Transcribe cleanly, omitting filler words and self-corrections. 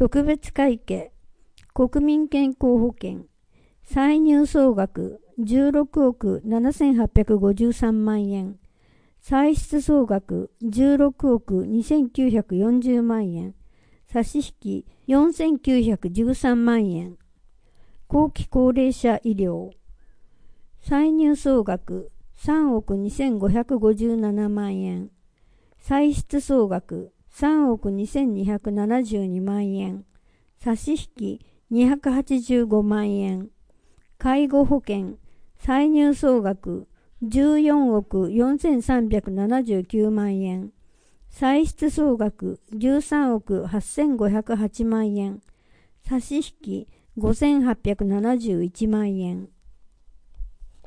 特別会計、国民健康保険、歳入総額16億7853万円、歳出総額16億2940万円、差し引き4913万円、後期高齢者医療、歳入総額3億2557万円、歳出総額3億2272万円、差し引き285万円、介護保険、歳入総額14億4379万円、歳出総額13億8508万円、差し引き5871万円、